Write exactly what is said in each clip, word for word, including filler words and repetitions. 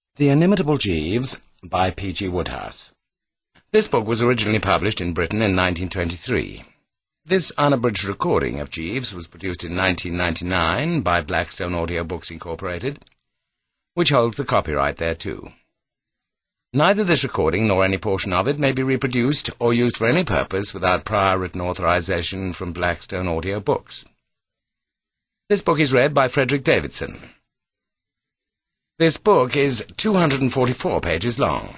The Inimitable Jeeves by P G Wodehouse. This book was originally published in Britain in nineteen twenty-three. This unabridged recording of Jeeves was produced in nineteen ninety-nine by Blackstone Audio Books Incorporated, which holds the copyright thereto. Neither this recording nor any portion of it may be reproduced or used for any purpose without prior written authorization from Blackstone Audio Books. This book is read by Frederick Davidson. This book is two hundred forty-four pages long.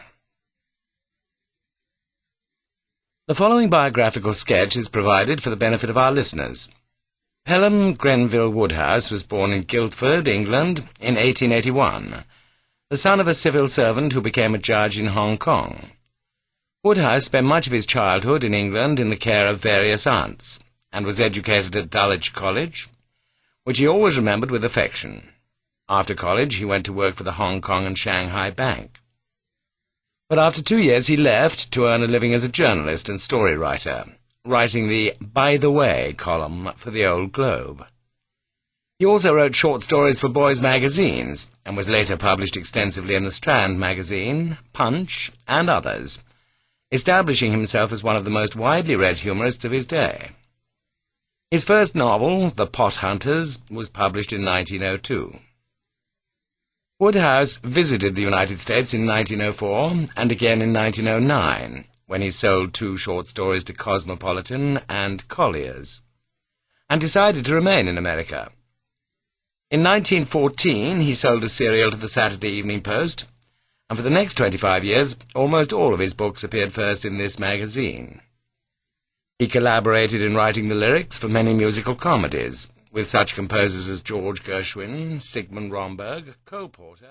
The following biographical sketch is provided for the benefit of our listeners. Pelham Grenville Wodehouse was born in Guildford, England, in eighteen eighty-one, the son of a civil servant who became a judge in Hong Kong. Wodehouse spent much of his childhood in England in the care of various aunts, and was educated at Dulwich College, which he always remembered with affection. After college, he went to work for the Hong Kong and Shanghai Bank. But after two years, he left to earn a living as a journalist and story writer, writing the By the Way column for the Old Globe. He also wrote short stories for boys' magazines, and was later published extensively in the Strand magazine, Punch, and others, establishing himself as one of the most widely read humorists of his day. His first novel, The Pot Hunters, was published in nineteen oh two. Wodehouse visited the United States in nineteen oh four and again in nineteen oh nine, when he sold two short stories to Cosmopolitan and Collier's, and decided to remain in America. In nineteen fourteen, he sold a serial to the Saturday Evening Post, and for the next twenty-five years, almost all of his books appeared first in this magazine. He collaborated in writing the lyrics for many musical comedies, with such composers as George Gershwin, Sigmund Romberg, Cole Porter,